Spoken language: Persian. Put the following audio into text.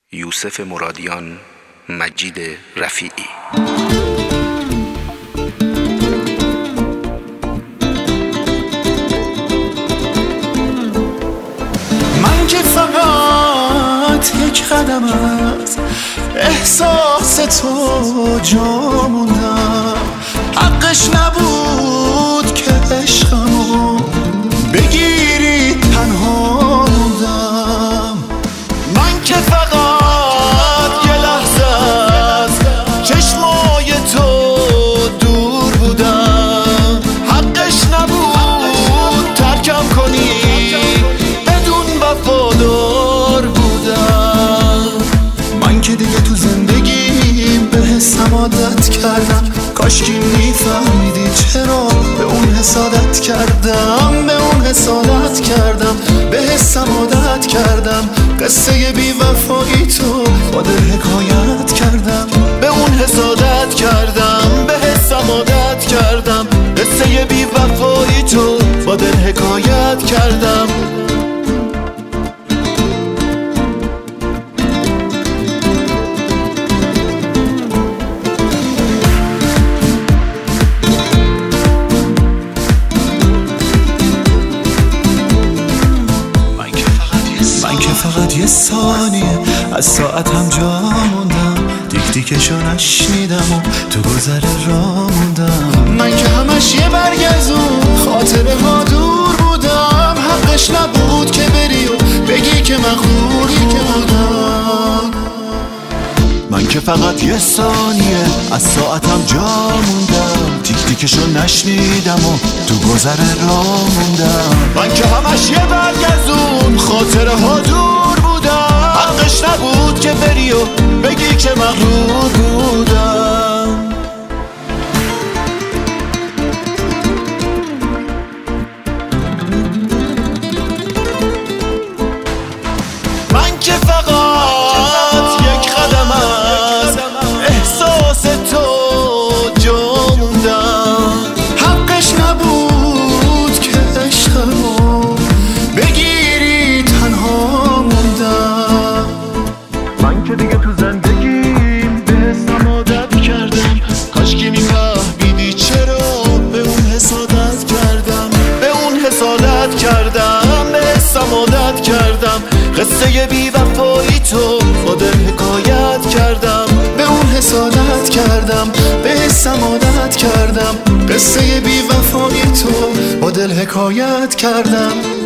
یوسف مرادیان، مجید رفیعی. من که فقط یک قدم از احساس تو جا موندم، حقش نبود که عشقمو بگیری تنها موندم. من که فقط یه لحظه از چشمای تو دور بودم، حقش نبود ترکم کنی، بدون وفادار بودم. من که دیگه تو زندگیم به حسم عادت کردم، کاشکی میفهمیدی چرا به اون حسادت کردم، به اون حسادت کردم، به حسم عادت کردم. قصه بی وفایی تو با دل حکایت کردم، به اون حسادت کردم، به حسم عادت کردم. قصه بی وفایی تو با دل حکایت کردم. فقط یه ثانیه از ساعتم جا موندم، دیک دیکشو نشنیدم و تو گذر را موندم. من که همش یه برگ از اون خاطره ها دور بودم، حقش نبود که بری و بگی که مغرور بودم. من که فقط یه ثانیه از ساعتم جا موندم، دیک دیکشو نشنیدم و تو گذر را موندم. من که همش یه برگ از اون خاطره ها دور بودم، حقش نبود که بری و بگی که مغرور بودم. من که فقط یک قدم از احساس تو جا موندم، حقش نبود که عشقمو بگیری تنها موندم. من که دیگه تو زندگیم به حسم عادت کردم، کاشکی میفهمیدی چرا به اون حسادت کردم، به اون حسادت کردم، به حسم عادت کردم. قصه بی وفایی تو با دل حکایت کردم، به اون حسادت کردم، به حسم عادت کردم. قصه بی وفایی تو با دل حکایت کردم.